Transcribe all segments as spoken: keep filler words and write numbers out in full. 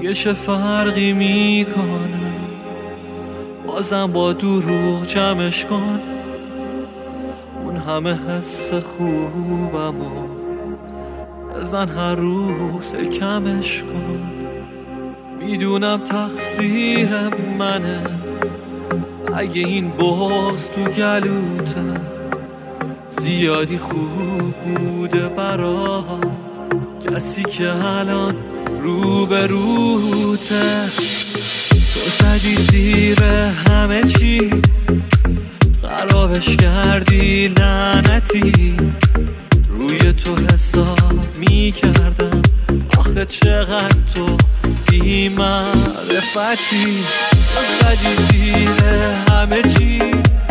دیگه چه فرقی میکنه، بازم با دروغ جمعش کن. اون همه حس خوبم و بزن هر روز کمش کن. میدونم تقصیر منه اگه این بغض تو گلوته زیادی خوب بوده برات، کسی که الان رو به روته. تو زدی زیر همه چی، خرابش کردی لعنتی. روی تو حساب میکردم، آخه چقدر تو بی معرفتی. تو زدی زیر همه چی،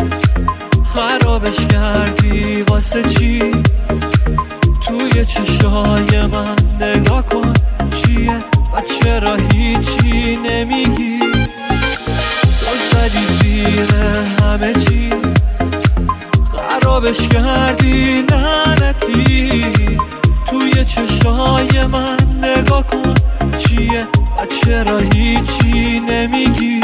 خرابش کردی واسه چی؟ توی چشای من نگاه کن چیه و چرا هیچی نمیگی؟ تو زدی زیر همه چی، خرابش کردی لعنتی. توی چشای من نگاه کن چیه و چرا هیچی نمیگی؟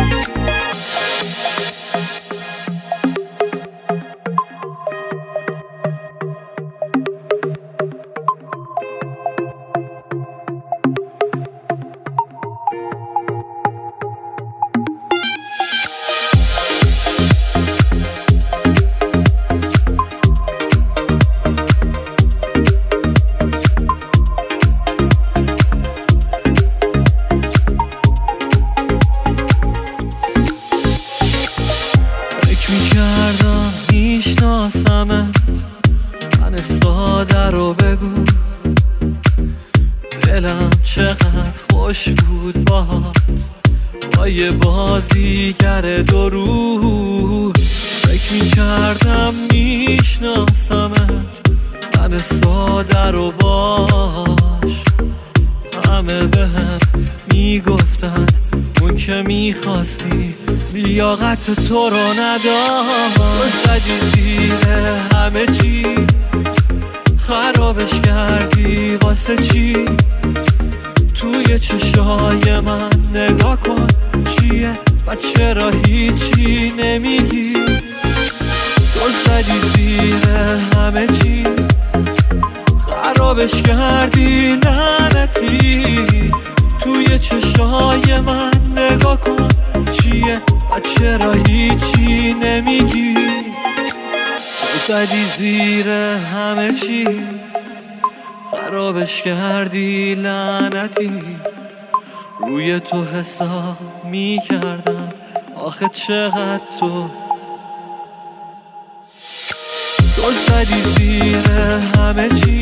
میکردم میشناسمت، من ساده رو بگو. دلم چقدر خوش بود باهات، با یه بازیگر دو رو. فکر میکردم میشناسمت، من ساده رو باش. همه بهم میگفتن اون که میخواستی لیاقت تو رو نداشت. تو زدی زیر همه چی، خرابش کردی واسه چی؟ توی چشای من نگاه کن چیه و چرا هیچی نمیگی؟ تو زدی زیر همه چی، خرابش کردی لعنتی. توی چشای من نگاه کن چیه و چرا هیچی نمیگی؟ تو زدی زیر همه چی، خرابش کردی لعنتی. روی تو حساب میکردم، آخه چقدر تو تو زدی زیر همه چی،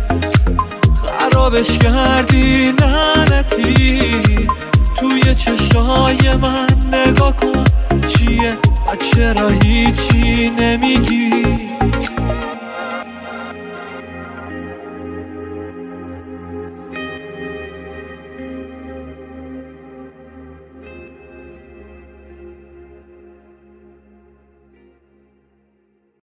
خرابش کردی لعنتی. توی چشای من نگاه کن چیه و چرا هیچی نمیگی؟